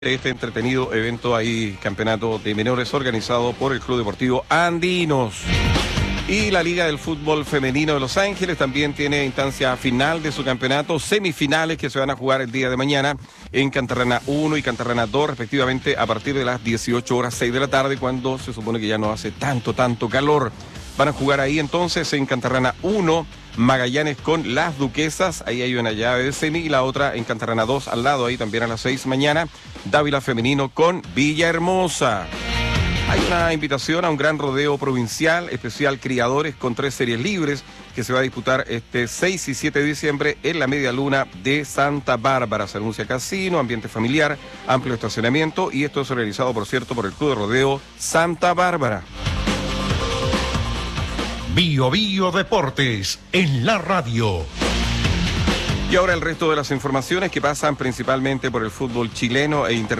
Este entretenido evento ahí, campeonato de menores organizado por el Club Deportivo Andinos. Y la Liga del Fútbol Femenino de Los Ángeles también tiene instancia final de su campeonato, semifinales que se van a jugar el día de mañana en Cantarrana 1 y Cantarrana 2 respectivamente a partir de las 18:06 de la tarde, cuando se supone que ya no hace tanto calor. Van a jugar ahí entonces en Cantarrana 1, Magallanes con Las Duquesas, ahí hay una llave de semi, y la otra en Cantarrana 2 al lado, ahí también a las 6 mañana, Dávila Femenino con Villahermosa. Hay una invitación a un gran rodeo provincial, especial criadores con 3 series libres, que se va a disputar este 6 y 7 de diciembre en la Media Luna de Santa Bárbara. Se anuncia casino, ambiente familiar, amplio estacionamiento, y esto es realizado, por cierto, por el Club de Rodeo Santa Bárbara. Bio Deportes en la radio. Y ahora el resto de las informaciones que pasan principalmente por el fútbol chileno e internacional.